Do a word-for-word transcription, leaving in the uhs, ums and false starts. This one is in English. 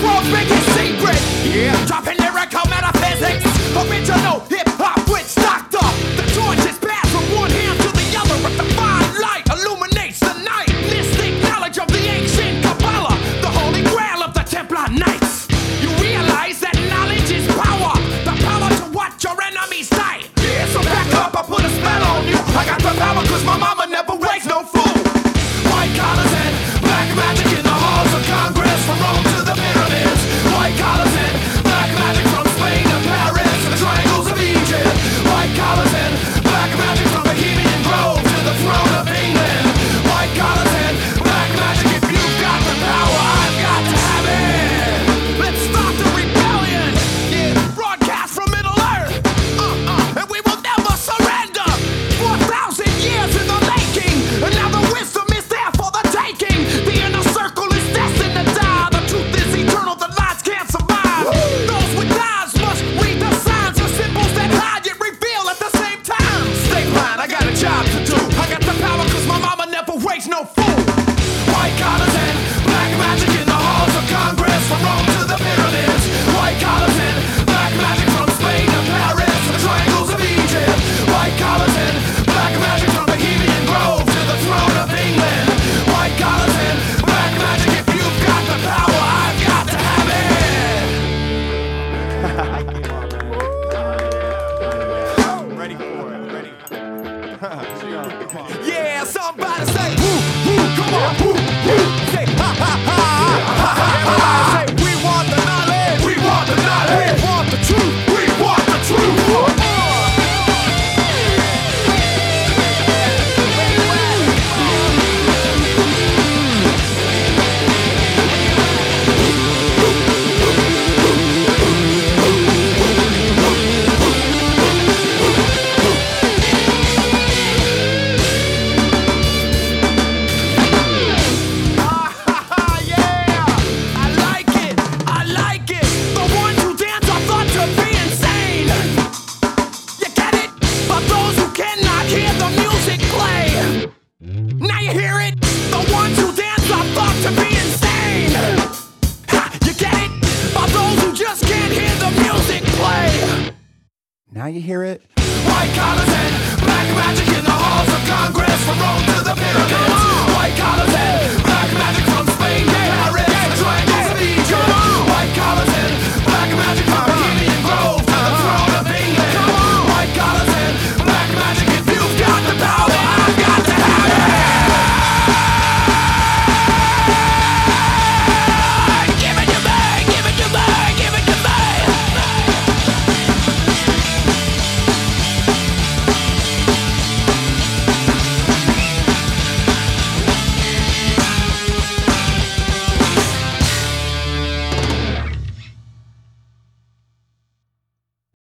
world's biggest secret. Yeah, dropping lyrical metaphysics. Original hip-hop witch doctor. The torch is passed from one hand to the other. But the fine light illuminates the night. Mystic knowledge of the ancient Kabbalah. The holy grail of the Templar Knights. You realize that knowledge is power. The power to watch your enemies die. Yeah, so back up, I put a spell on you. I got the power cause my mama never raised no fool. White collars and black magic in the halls of Congress. From Rome to the pyramids. White collars and black magic from Spain to Paris. To the triangles of Egypt. White collars and black magic from Bohemian Grove to the throne of England. White collars and black magic. If you've got the power, I've got to have it. Let's start the rebellion. Yeah, broadcast from Middle Earth. Uh-uh, and we will never surrender. Four thousand years in the making, and now the wisdom is there for the taking. The inner circle is destined to die. The truth is eternal, the lies can't survive. Those with eyes must read the signs. The symbols that hide yet reveal at the same time. Stay blind, I got a job to do. I got the power cause my mama never raised no fool. White collars and black magic in the halls of Congress. From Rome to the pyramids. White collars and black magic from Spain to Paris. To the triangles of Egypt. White collars and black magic from Bohemian Grove to the throne of England. White collars and black magic. If you've got the power, I've got to have it. Ready for it. Ready. Yeah, somebody say woo, woo, come on, woo, woo. Say ha, ha, ha, ha, ha. Everybody say we want the knowledge. We want the knowledge. We want the truth. We want the truth. Now you hear it? The ones who dance are thought to be insane. Ha, you get it? By those who just can't hear the music play. Now you hear it? White collars and black magic in the halls of Congress. From Rome to the pyramids. White collars and